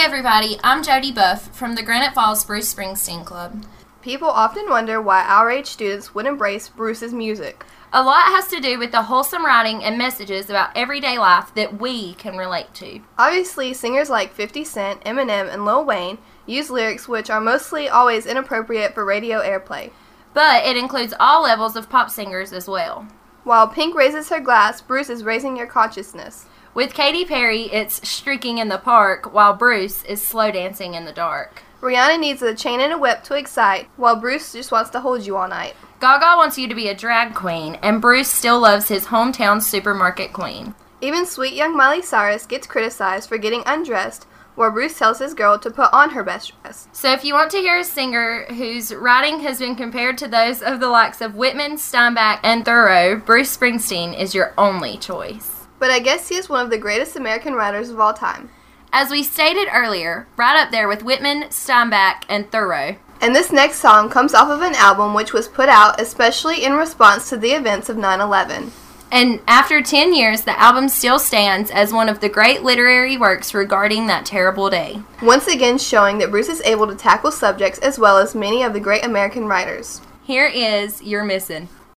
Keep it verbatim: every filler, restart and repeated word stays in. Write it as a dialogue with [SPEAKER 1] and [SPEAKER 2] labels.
[SPEAKER 1] everybody, I'm Jody Buff from the Granite Falls Bruce Springsteen Club.
[SPEAKER 2] People often wonder why our age students would embrace Bruce's music.
[SPEAKER 1] A lot has to do with the wholesome writing and messages about everyday life that we can relate to.
[SPEAKER 2] Obviously, singers like fifty Cent, Eminem, and Lil Wayne use lyrics which are mostly always inappropriate for radio airplay.
[SPEAKER 1] But it includes all levels of pop singers as well.
[SPEAKER 2] While Pink raises her glass, Bruce is raising your consciousness.
[SPEAKER 1] With Katy Perry, it's streaking in the park, while Bruce is slow dancing in the dark.
[SPEAKER 2] Rihanna needs a chain and a whip to excite, while Bruce just wants to hold you all night.
[SPEAKER 1] Gaga wants you to be a drag queen, and Bruce still loves his hometown supermarket queen.
[SPEAKER 2] Even sweet young Miley Cyrus gets criticized for getting undressed, where Bruce tells his girl to put on her best dress.
[SPEAKER 1] So if you want to hear a singer whose writing has been compared to those of the likes of Whitman, Steinbeck, and Thoreau, Bruce Springsteen is your only choice.
[SPEAKER 2] But I guess he is one of the greatest American writers of all time.
[SPEAKER 1] As we stated earlier, right up there with Whitman, Steinbeck, and Thoreau.
[SPEAKER 2] And this next song comes off of an album which was put out especially in response to the events of nine eleven.
[SPEAKER 1] And after ten years, the album still stands as one of the great literary works regarding that terrible day.
[SPEAKER 2] Once again showing that Bruce is able to tackle subjects as well as many of the great American writers.
[SPEAKER 1] Here is You're Missing.